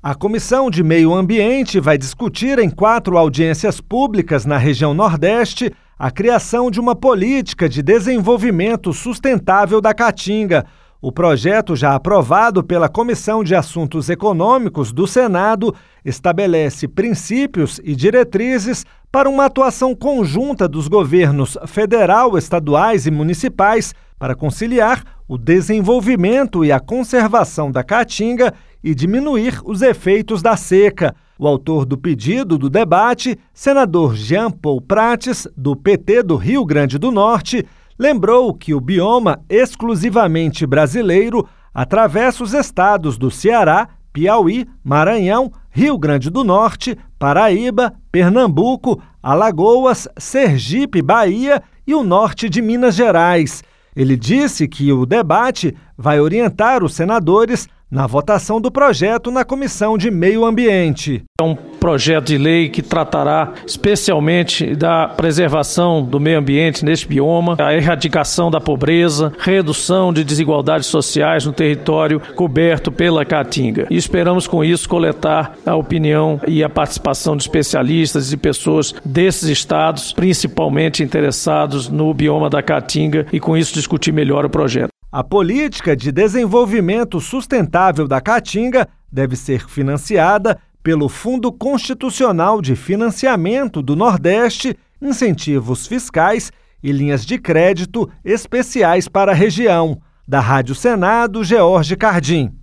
A Comissão de Meio Ambiente vai discutir em 4 audiências públicas na região Nordeste a criação de uma política de desenvolvimento sustentável da Caatinga. O projeto, já aprovado pela Comissão de Assuntos Econômicos do Senado, estabelece princípios e diretrizes para uma atuação conjunta dos governos federal, estaduais e municipais para conciliar o desenvolvimento e a conservação da Caatinga e diminuir os efeitos da seca. O autor do pedido do debate, senador Jean Paul Prates, do PT do Rio Grande do Norte, lembrou que o bioma exclusivamente brasileiro atravessa os estados do Ceará, Piauí, Maranhão, Rio Grande do Norte, Paraíba, Pernambuco, Alagoas, Sergipe, Bahia e o norte de Minas Gerais. Ele disse que o debate vai orientar os senadores na votação do projeto na Comissão de Meio Ambiente. É um projeto de lei que tratará especialmente da preservação do meio ambiente neste bioma, a erradicação da pobreza, redução de desigualdades sociais no território coberto pela Caatinga. E esperamos com isso coletar a opinião e a participação de especialistas e pessoas desses estados, principalmente interessados no bioma da Caatinga, e com isso discutir melhor o projeto. A política de desenvolvimento sustentável da Caatinga deve ser financiada pelo Fundo Constitucional de Financiamento do Nordeste, incentivos fiscais e linhas de crédito especiais para a região. Da Rádio Senado, George Cardim.